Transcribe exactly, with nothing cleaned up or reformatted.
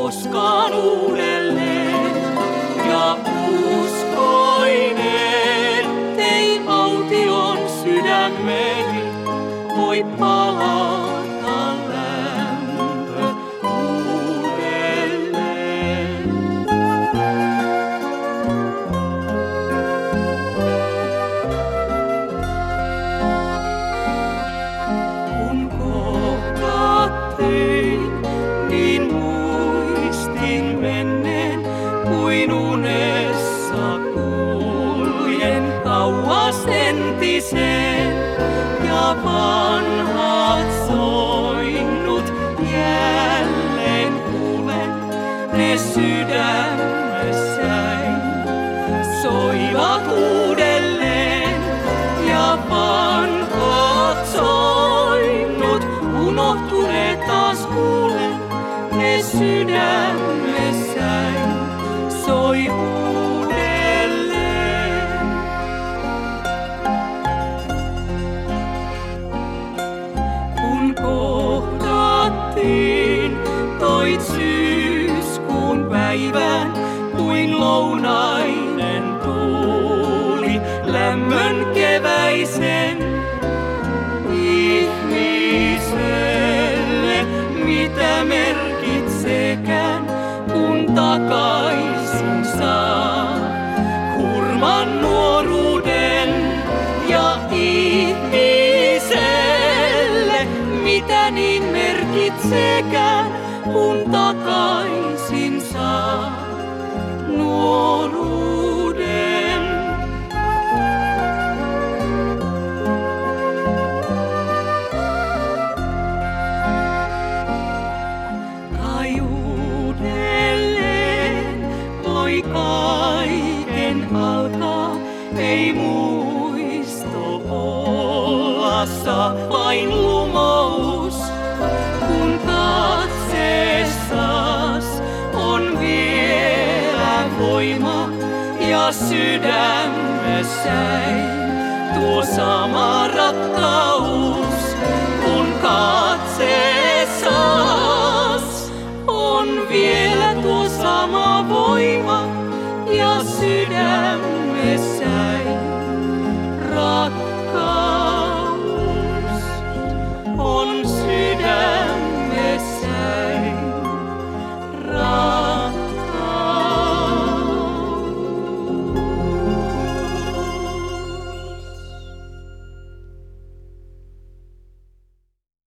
koskaan uudelleen. Ja uskoin, ettei aution sydämeni voi palata lämpö uudelleen. Kun kohdattiin, niin muistin menneen kuin unessa kuljen kauas entiseen. Ja vanhat soinnut jälleen kuulen, ne sydämessäin soivat uudelleen. Ja vanhat soinnut unohtuneet taas kuulen, ne sydämessäin soi uudelleen. Kun kohdattiin, toit syyskuun päivän kuin lounainen tuuli lämmön keväisen. Ihmiselle mitä merkitsekään, kun takaisin saa hurman nuoruuden. Ja ihmiselle mitä niin merkitsekään, kun takaisin saa nuoruuden. Kai uudelleen voi kaiken alkaa, ei muisto olla saa vain lumous. Kun katseessas on vielä voima ja sydämessäin tuo sama rakkaus.